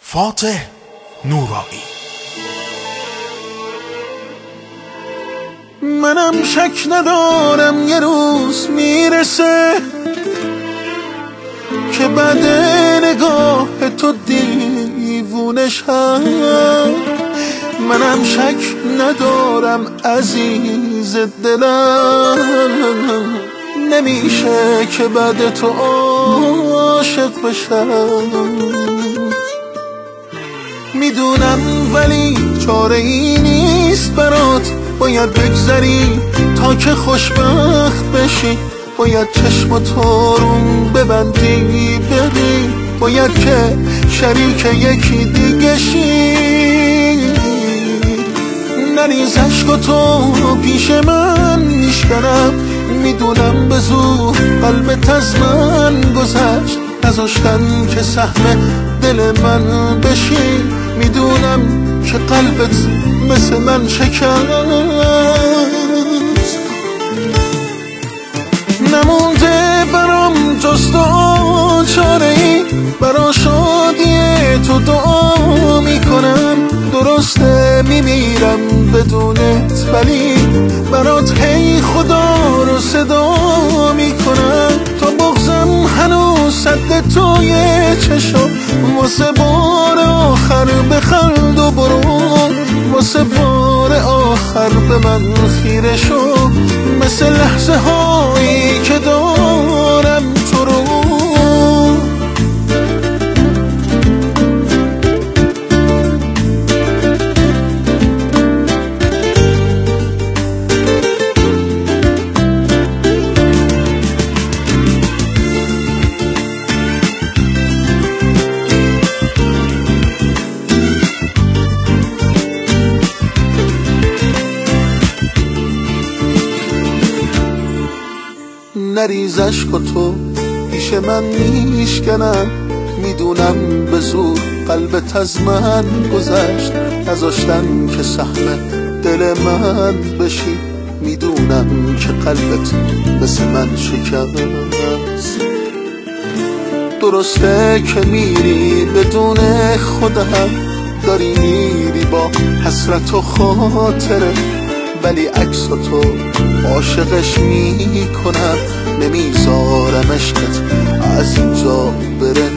فاتح نورایی. منم شک ندارم یه روز میرسه که بعد نگاه تو دیوونه شم. منم شک ندارم عزیز دلم نمیشه که بعد تو عاشق بشم. میدونم ولی چاره ای نیست برات، باید بگذری تا که خوشبخت بشی. باید چشماتو روم ببندی بری، باید که شریک یکی دیگه شی. نریز عشقاتو پیش من میشکنم، میدونم به زور قلبت از من گذشت، نذاشتن که سهم دل من بشی. میدونم که قلبت مثل من شکست، نمونده برام جز دعا چاره ای. برا شادی تو دعا میکنم، درسته میمیرم بدونت ولی برات هی خدا رو صدا میکنم. تا بغضم هنوز صد توی چشم، واسه بار آخر بخند و برو، واسه بار آخر به من خیره شو، مثل لحظه هایی که دارم تو رو. نریز عشقاتو پیش من میشکنم، میدونم به زور قلبت از من گذشت، نذاشتن که سهم دل من بشی. میدونم که قلبت مثل من شکست، درسته که میری بدون خودم، داری میری با حسرت و خاطره، ولی عکساتو عاشقش میکنم، نمیذارم عشقت از اینجا بره.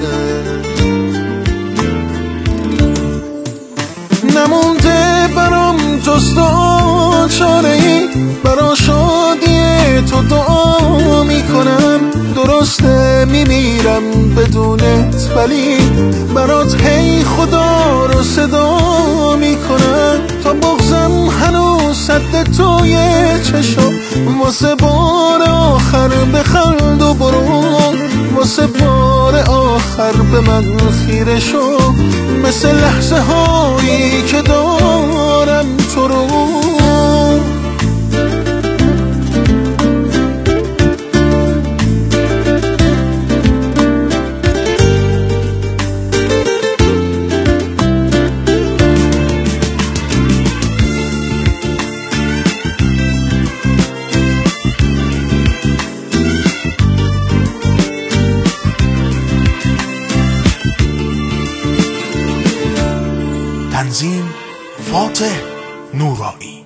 نمونده برام جز دعا چاره ای، برا شادی تو دعا میکنم، درسته میمیرم بدونت ولی برات هی خدا رو صدا میکنم. تا بغضم هنوز صد توی چشم، واسه بار آخر بخند و برو، واسه بار آخر به من خیره شو، مثل لحظه هایی که دارم تو رو. تنظیم فاتح نورایی.